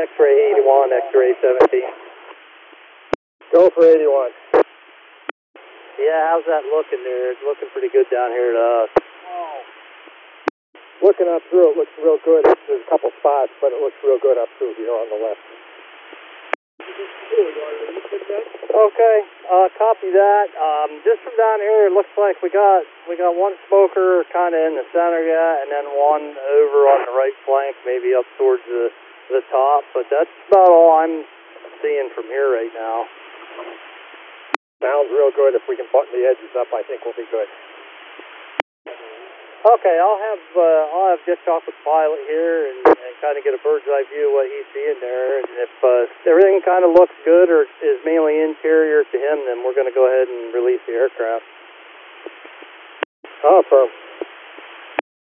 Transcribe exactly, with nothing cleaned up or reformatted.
X-ray eighty-one, X-ray seventeen. Go for eighty-one. Yeah, how's that looking there? It's looking pretty good down here to us. Looking up through, it looks real good. There's a couple spots, but it looks real good up through here on the left. Okay, uh, copy that. Um, just from down here, it looks like we got we got one smoker kind of in the center yet, and then one over on the right flank, maybe up towards the the top. But that's about all I'm seeing from here right now. Sounds real good. If we can button the edges up, I think we'll be good. Okay, I'll have uh, I'll have Dick talk with the pilot here and, and kind of get a bird's eye view of what he's seeing there. And if uh, everything kind of looks good or is mainly interior to him, then we're going to go ahead and release the aircraft. Awesome.